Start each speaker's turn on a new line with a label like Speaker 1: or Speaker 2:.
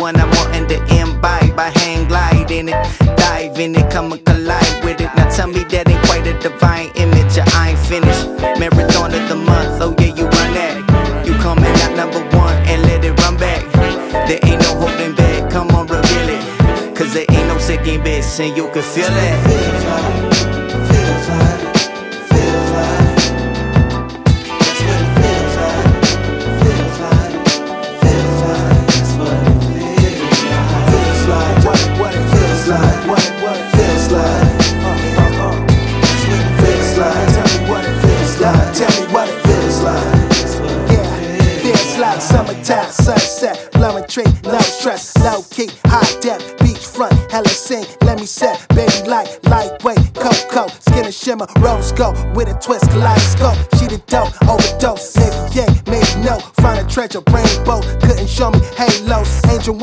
Speaker 1: one I'm wanting to imbibe. I hang glide in it, dive in it, come and collide with it. Now tell me that ain't quite a divine image, or I ain't finished. Marathon of the month, oh yeah, you run that. You coming out number one and let it run back. There ain't no holding back, come on, reveal it. Cause there ain't no second best, and you can feel it.
Speaker 2: Feels like, feels like, feels like. That's what it feels like. Feels like, feels like. That's what it feels like. Feels like, what it feels like. What it feels like. That's what it feels like. Tell me what it feels like. Tell me what it feels like. Yeah, feels like summertime, sunset, blowing tree, no stress, low key, high depth, beachfront, hella sing, let me set, baby light, lightweight, cocoa, skin and shimmer, rose gold, with a twist, kaleidoscope, she the dope, overdose, maybe yeah, maybe no, find a treasure, rainbow, couldn't show me halos, angel